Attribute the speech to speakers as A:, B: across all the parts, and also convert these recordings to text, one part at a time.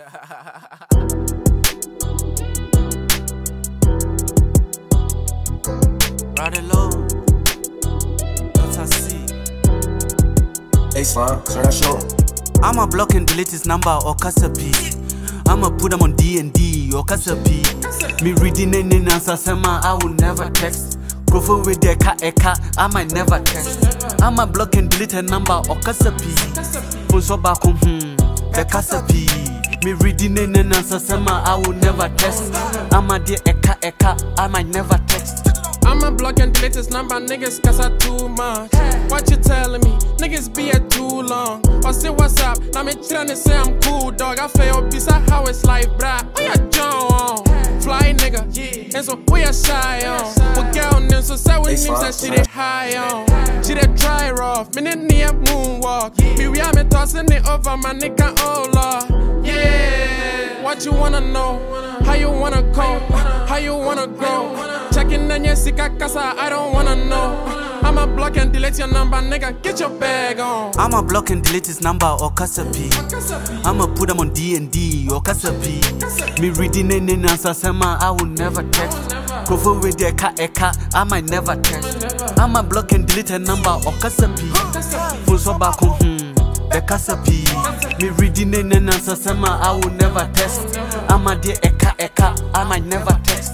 A: Ride alone, don't I see?
B: Hey Slime, turn that shit on.
A: I'ma block and delete his number or Kasapi. I'ma put him on D&D or Kasapi. Me reading any answer, Sema, I will never text. Go for with the eka, I might never text. I'ma block and delete her number or Kasapi. Punso back the Kasapi. Me reading any answer, Sema, I will never text. I'ma de eka, I might never text.
C: I'ma block and delete his number, niggas cause I too much. What you telling me? Niggas be here too long. Or say what's up, now me tryna say I'm cool, dog. I fail beside how it's like, bruh. Oh yeah, John, fly nigga, yeah. And so we are shy on. But girl, name so say when names that she dey high on. She dey dry rough, me near moonwalk. Me we are me tossing it over my nigga, oh lord. Yeah, what you wanna know? How you wanna go? How you wanna grow? Checking on your sika casa, I don't wanna know. I'ma block and delete your number, nigga, get your bag on.
A: I'ma block and delete his number or Kasapi. I'ma put him on D&D or Kasapi. Me reading any answer, Sema, I will never text. Go for with the eka, I might never text. I'ma block and delete her number or Kasapi. Full so back the Kasapi. Me reading any answer, Sema, I will never text. I'ma de eka, I might never text.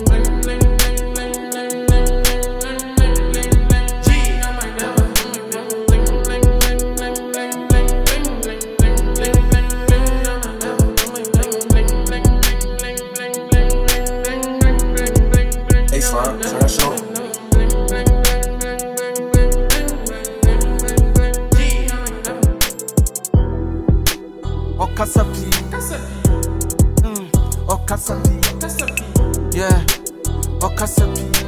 B: Hey Slime, turn that shit on.
A: Or Kasapi. Or Kasapi. Yeah, or Kasapi.